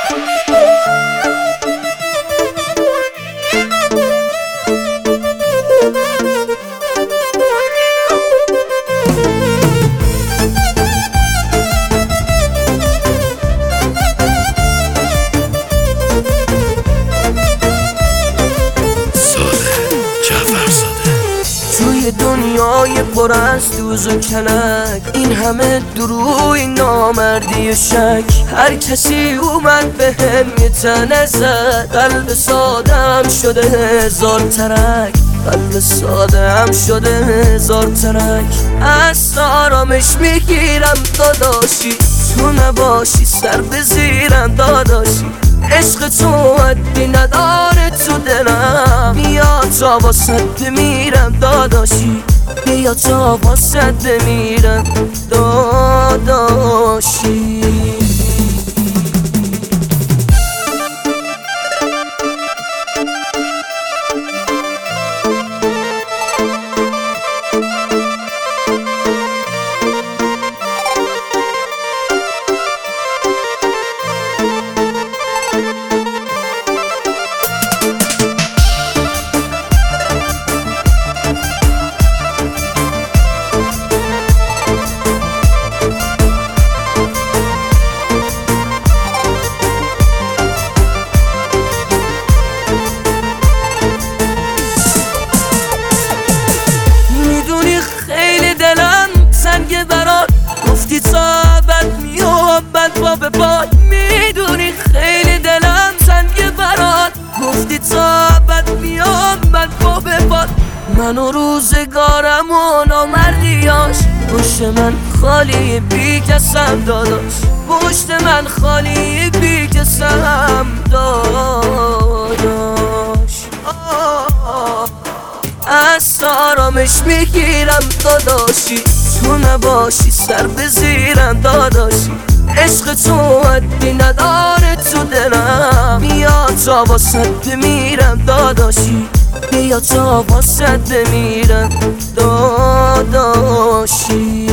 توی دنیای پر از دوز و کلک، این همه دروغ، این نامردی و شک، هر کسی اومد به هم یه تنه زد. قلب سادم شده هزار ترک، قلب سادم شده هزار ترک. از آرامش میگیرم داداشی، تو نباشی سر بزیرم داداشی. عشق تو حدی نداره تو دلم، بیا تا واسه بمیرم داداشی، بیا تا واسه بمیرم داداشی. گفتی تا بد میام بد با به پای، میدونی خیلی دلم سنگ برات. گفتی تا بد میام بد با به پای، من و روزگارم و نامردیاش. پشت من خالی بی کسم داداش، پشت من خالی بی کسم داداش. از آرامش میگیرم داداشی، تو نباشی سر بزیرم داداشی. عشق تو حدی نداره تو دلم، بیا تا واسه بمیرم داداشی، بیا تا واسه بمیرم داداشی.